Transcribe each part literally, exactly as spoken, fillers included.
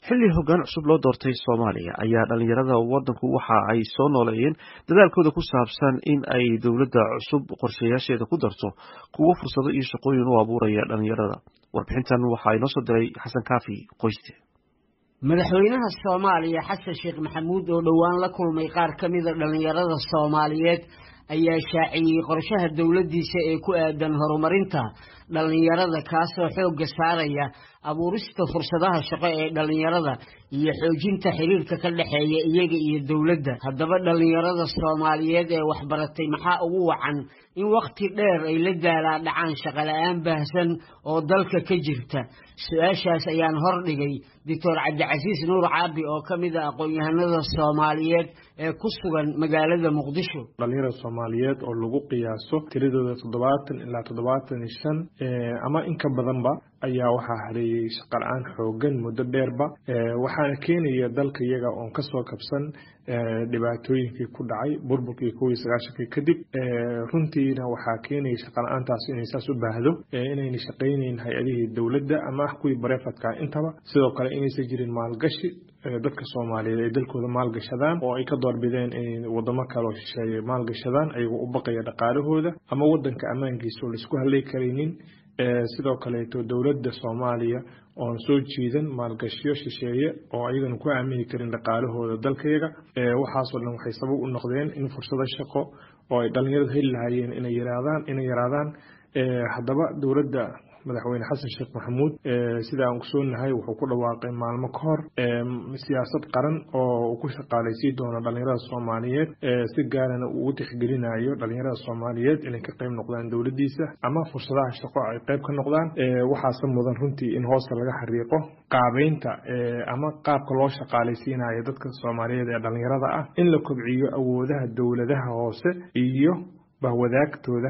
xilli hoggaan cusub loo doortay Soomaaliya ayaa dhalinyarada wadanku waxa ay soo nooleeyeen dadaalkooda ku saabsan in ay dowladda cusub qorshayaasheeda ku darto kuwo fursado iyo shaqooyin u abuuraya dhalinyarada. Warbixintan waxa inoo soo diray Xasan Kaafi Qoyste. madaxweynaha Soomaaliya Xasan Sheekh Maxamuud oo dhawaan la kulmay qaar ka mid ah dhalinyarada Soomaaliyeed ayaa shaaciyay qorshaha dawladdiisa ee ku aadan horumarinta dhalinyarada kaasoo xoogga saaraya abuurista fursadaha shaqo ee dhalinyarada iyo xoojinta xiriirka ka dhaxeeya iyaga iyo dawladda. Haddaba dhalinyarada Soomaaliyeed ee waxbaratay maxaa ugu wacan in waqti dheer ay la daalaa dhacaan shaqo la'aan baahsan oo dalka ka jirta? Su'aashaas ayaan hordhigay Doctor Cabdicasiis Nuur Caabi oo ka mid ah aqoon-yahanada Soomaaliyeed ee ku sugan magaalada Muqdisho. dhalinyarada Soomaaliyeed oo lagu qiyaaso tiradooda toddobaatan ilaa toddobaatan iyo shan ama in ka badanba ayaa waxaa hareeyay shaqo la'aan xooggan muddo dheerba, waxaana keenaya dalka iyaga oon ka soo kabsan dhibaatooyinkii ku dhacay burburkii kow iyo sagaashankii kadib. runtiina waxaa keenaya shaqo la'aantaas inay saas u baahdo, inayna shaqaynayn hay-adihii dowladda ama kuwii bareefadka intaba, sidoo kale inaysan jirin maalgashi dadka Soomaaliyeed ay dalkooda maalgashadaan oo ay ka doorbideen in wadamo kale oo shisheeye maalgashadaan ayagoo u baqaya dhaqaalahooda ama wadanka ammaankiisa oo la isku halay karaynin. sidoo kaleeto dowladda Soomaaliya oon soo jiidan maalgashiyo shisheeye oo ayagana ku aamini karin dhaqaalahooda dalkayaga. waxaasoo dhan waxay sabab u noqdeen in fursado shaqo oo ay dhalinyarada heli lahaayeen inay yaraadaan inay yaraadaan haddaba dowladda madaxweyne Xasan Sheekh Maxamuud sida aan ku soonahay wuxuu ku dhawaaqay maalmo ka hor siyaasad qaran oo ku shaqaaleysiin doona dhalinyarada Soomaaliyeed, si gaarana uu u tixgelinayo dhalinyarada Soomaaliyeed inay ka qayb noqdaan dowladdiisa ama fursadaha shaqo ay qayb ka noqdaan. waxaase mudan runtii in hoosta laga xariiqo qaabeynta ama qaabka loo shaqaaleysiinayo dadka Soomaaliyeed ee dhalinyarada ah, in la kobciyo awoodaha dowladaha hoose iyo bahwadaagtooda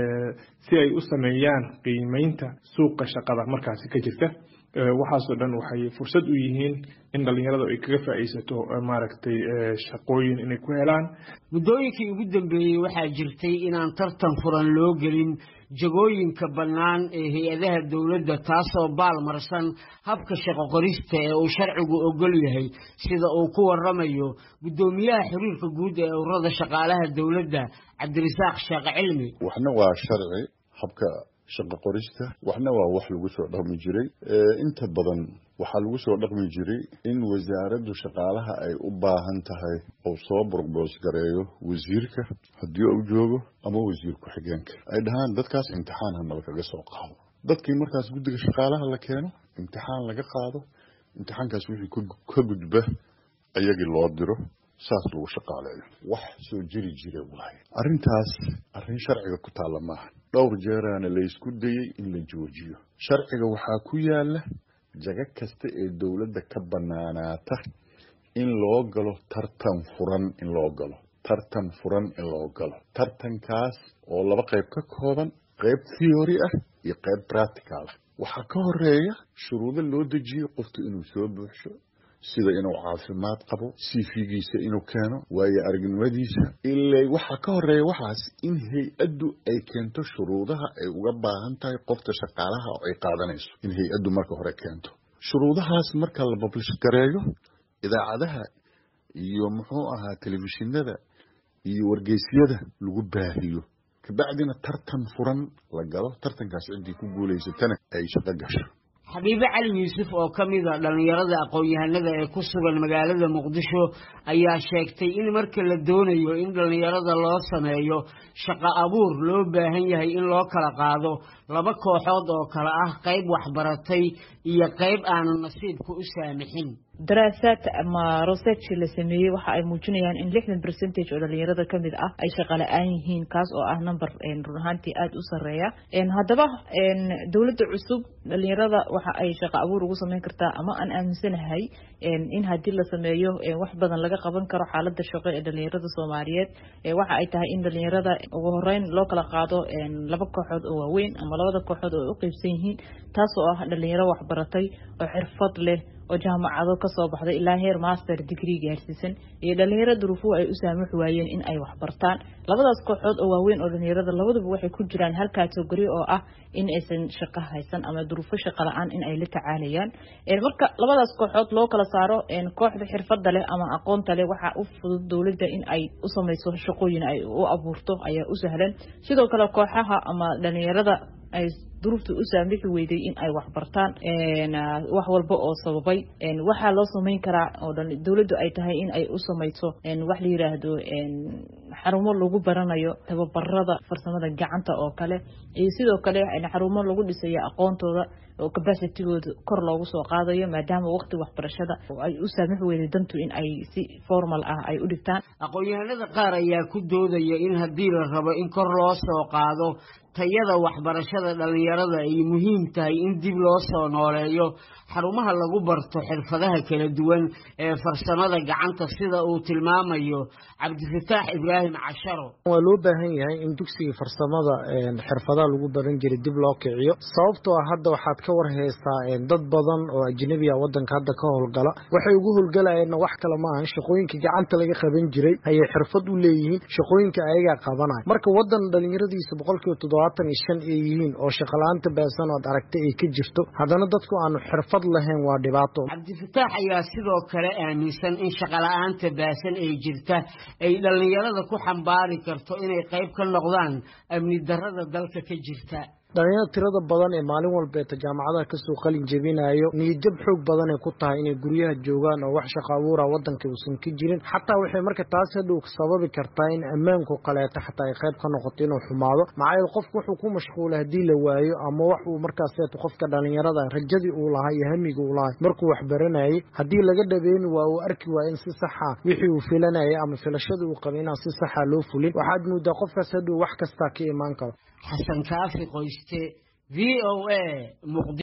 si ay u sameeyaan qiimeynta suuqa shaqada markaasi ka jirta. waxaasoo dhan waxay fursad u yihiin in dhalinyaradu ay kaga faa'iideysato maaragtay shaqooyin inay ku helaan. muddooyinkii ugu dambeeyey waxaa jirtay inaan tartan furan loo gelin jagooyinka bannaan ee hay-adaha dowladda, taasoo baalmarsan habka shaqo qorista ee uu sharcigu ogol yahay, sida uu ku waramayo guddoomiyaha xiriirka guud ee ururada shaqaalaha dowladda Cabdirasaaq Sheekh Cilmi. waxna waa sharci habka shaqo qorista, waxna waa wax lagu soo dhaqmi jiray. inta badan waxaa lagu soo dhaqmi jiray in wasaaraddu shaqaalaha ay u baahan tahay oo soo burbuus gareeyo wasiirka haddii uu joogo ama wasiir ku-xigeenka, ay dhahaan dadkaas imtixaan hanala kaga soo qaado. dadkii markaas guddiga shaqaalaha la keeno, imtixaan laga qaado, imtixaankaas wixii ka gudba ayagii loo diro, saas lagu shaqaaleeyo. wax soo jiri jira waaye. arrintaas arrin sharciga ku taalla maaha. dhowr jeeraana la isku dayey in la joojiyo. sharciga waxaa ku yaala jago kasta ee dowladda ka bannaanaata in loo galo tartan furan in loo galo tartan furan in loo galo tartankaas oo laba qayb ka kooban, qayb theory ah iyo qayb practical ah. waxaa ka horeeya shuruudo loo dejiyo qoftu inuu soo buuxsho, sida inuu caafimaad qabo, C V-giisa inuu keeno, waayo aragnimadiisa. ilaa waxaa ka horeeya waxaas in hay-addu ay keento shuruudaha ay uga baahan tahay qofta shaqaalaha oo ay qaadanayso, in hay-addu marka hore keento shuruudahaas. marka la publish gareeyo idaacadaha iyo muxuu ahaa telefishinada iyo wargeysyada lagu baahiyo, kabacdina tartan furan la galo. tartankaas ciddii ku guulaysatana ay shaqo gasho. xabiibe cali yuusuf oo ka mid ah dhalinyarada aqoon-yahanada ee ku sugan magaalada Muqdisho ayaa sheegtay in marka la doonayo in dhalinyarada loo sameeyo shaqo abuur loo baahan yahay in loo kala qaado laba kooxood oo kala ah qayb waxbaratay iyo qayb aan nasiibku u saamixin. daraasaad ama research la sameeyay waxa ay muujinayaan in lixdan percentage oo dhalinyarada ka mid ah ay shaqo la'aan yihiin, kaas oo ah number run ahaantii aad u sareeya. haddaba dowladda cusub dhalinyarada waxa ay shaqo abuur ugu sameyn kartaa ama aan aaminsanahay in haddii la sameeyo wax badan laga qaban karo xaaladda shaqo ee dhalinyarada Soomaaliyeed. waxa ay tahay in dhalinyarada ugu horeyn loo kala qaado laba kooxood oo waaweyn ama labada kooxood oo u qaybsan yihiin, taas oo ah dhalinyaro waxbaratay oo xirfad leh oo jaamacado ka soo baxday ilaa heer master degree gaarsiisan iyo dhalinyaro duruufo ay u saamax waayeen in ay wax bartaan labadaas kooxood oo waaweyn oo dhalinyarada labaduba waxay ku jiraan hal category oo ah in aysan shaqo haysan ama duruufo shaqo la'aan in ay la tacaalayaan ee marka labadaas kooxood loo kala saaro in kooxda xirfadda leh ama aqoonta leh waxa u fudud dawladda in ay u samayso shaqooyin ay u abuurto ayaa u sahlan sidoo kale kooxaha ama dhalinyarada ay duruuftu u saamixi weyday in ay wax bartaan een wax walba oo sababay een waxa loo sameyn karaa oo dawladdu ay tahay in ay u samayso een wax la yiraahdo een xarumo lagu baranayo tababarada farsamada gacanta oo kale iyo sidoo kale in xarumo lagu dhisayo aqoontooda oo capacity-gooda kor loogu soo qaadayo maadaama waqti waxbarashada ay u saamixi weyday dantu in ay si formal ah ay u dhigtaan aqoon-yahanada qaar ayaa ku doodaya in haddii la rabo in kor loo soo qaado tayada waxbarashada dhalinyarada ay muhiim tahay in dib loo soo nooleeyo xarumaha lagu barto xirfadaha kala duwan ee farsamada gacanta sida uu tilmaamayo Cabdifataax Ibraahim Casharo waa loo baahan yahay in dugsiga farsamada ee xirfadaha lagu baran jiray dib loo kiciyo sababtoo ah hadda waxaad ka war heystaa dad badan oo ajnabi ah wadanka hadda ka howlgala waxay ugu howlgalayeen wax kale ma aha shaqooyinka gacanta laga qaban jiray ayay xirfad u leeyihiin shaqooyinka ayaga qabanay marka wadan dhalinyaradiisa boqolkiiba toddobaatan iyo shan ay yihiin oo shaqo la'aanta baasan oo aragtay ay ka jirto haddana dadku aan xirfad lahayn waa dhibaato Cabdifataax ayaa sidoo kale aaminsan in shaqo la'aanta baasan ay jirta ay dhalinyarada ku xambaari karto inay qayb ka noqdaan amni darrada dalka ka jirta dhalinyarada tirada badan ee maalin walba ee jaamacadaha ka soo qalin jebinayo niyad xoog badan ay ku tahay inay guryaha joogaan oo wax shaqo abuur ah wadanka uusan ka jirin xataa waxay marka taas hadhow sababi kartaa in ammaanku qaleeto xataa ay qayb ka noqoto inuu xumaado macayl qofku wuxuu ku mashquulay hadii la waayo ama wax uu markaas qofka dhalinyarada rajadii uu lahaa iyo hamiga uu lahaa markuu wax baranayay hadii laga dhabeyn waa uu arki waa in si sax ah wixii uu filanayay ama filashada uu qabay in si sax ah loo fulin waxaad moodaa qofkaas hadhow wax kasta ka imaan karo Xasan Kaafi qoyste V O A